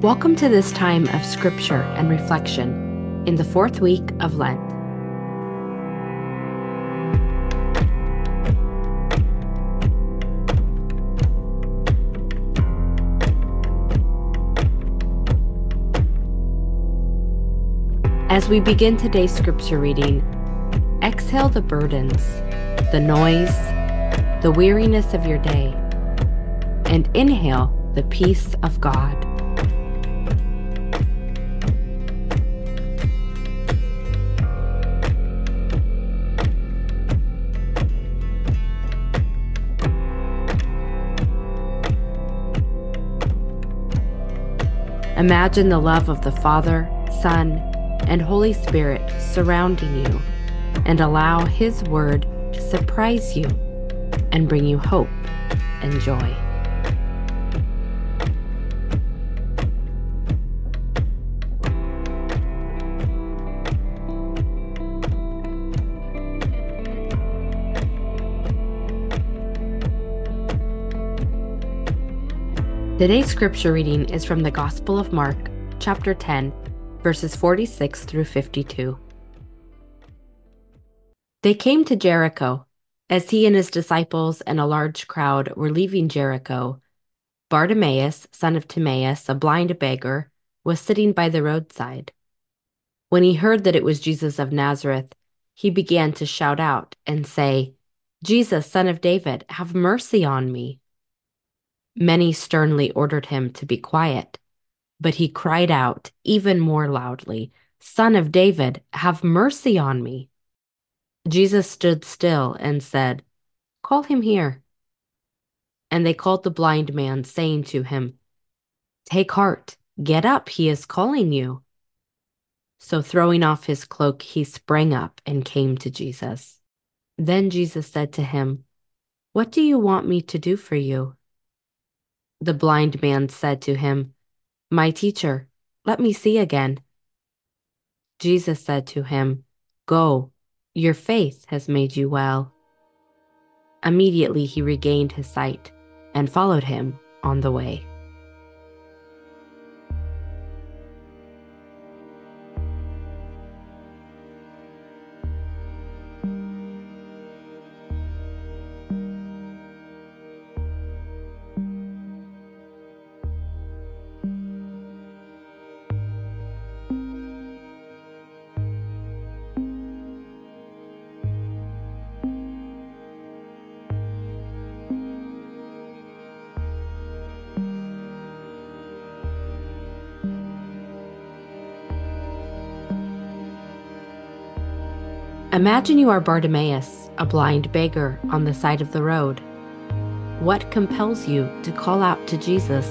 Welcome to this time of scripture and reflection in the fourth week of Lent. As we begin today's scripture reading, exhale the burdens, the noise, the weariness of your day, and inhale the peace of God. Imagine the love of the Father, Son, and Holy Spirit surrounding you, and allow His Word to surprise you and bring you hope and joy. Today's scripture reading is from the Gospel of Mark, chapter 10, verses 46 through 52. They came to Jericho. As he and his disciples and a large crowd were leaving Jericho, Bartimaeus, son of Timaeus, a blind beggar, was sitting by the roadside. When he heard that it was Jesus of Nazareth, he began to shout out and say, "Jesus, son of David, have mercy on me." Many sternly ordered him to be quiet, but he cried out even more loudly, "Son of David, have mercy on me." Jesus stood still and said, "Call him here." And they called the blind man, saying to him, "Take heart, get up, he is calling you." So throwing off his cloak, he sprang up and came to Jesus. Then Jesus said to him, "What do you want me to do for you?" The blind man said to him, "My teacher, let me see again." Jesus said to him, "Go, your faith has made you well." Immediately he regained his sight and followed him on the way. Imagine you are Bartimaeus, a blind beggar on the side of the road. What compels you to call out to Jesus?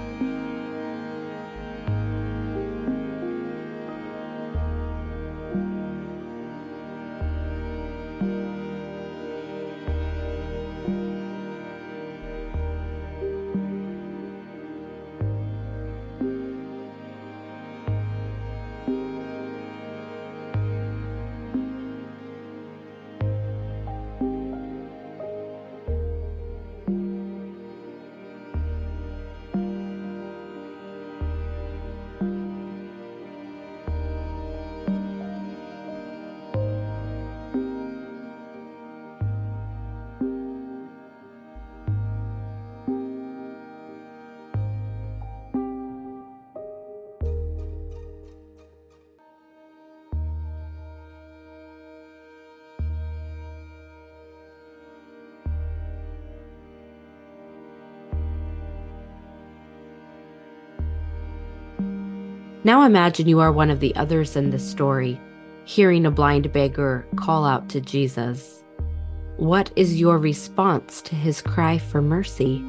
Now imagine you are one of the others in this story, hearing a blind beggar call out to Jesus. What is your response to his cry for mercy?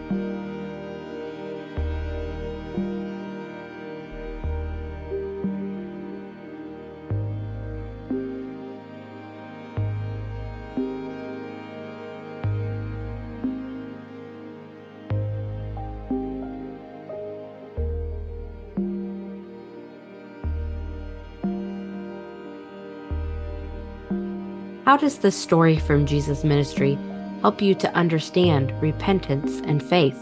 How does this story from Jesus' ministry help you to understand repentance and faith?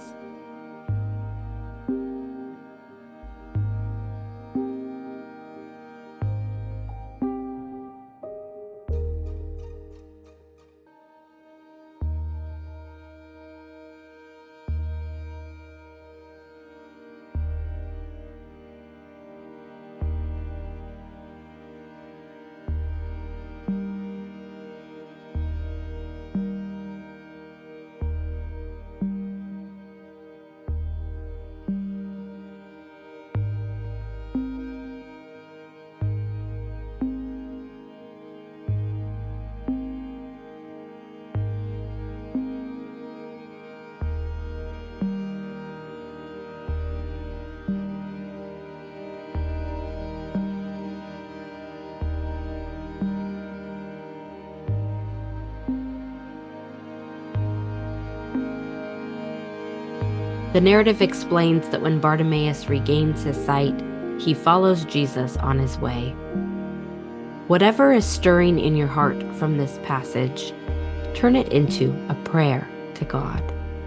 The narrative explains that when Bartimaeus regains his sight, he follows Jesus on his way. Whatever is stirring in your heart from this passage, turn it into a prayer to God.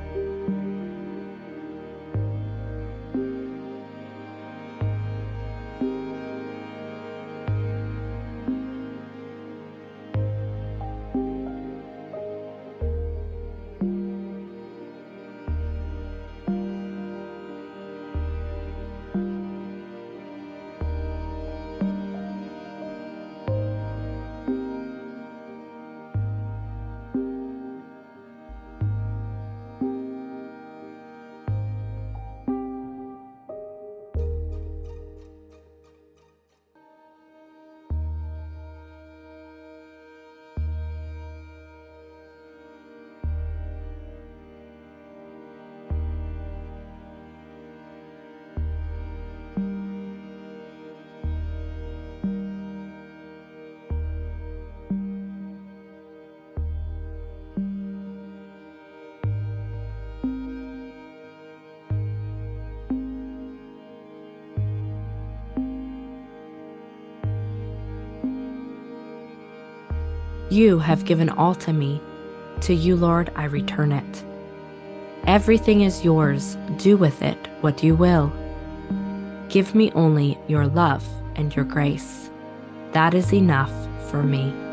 You have given all to me. To you, Lord, I return it. Everything is yours. Do with it what you will. Give me only your love and your grace. That is enough for me.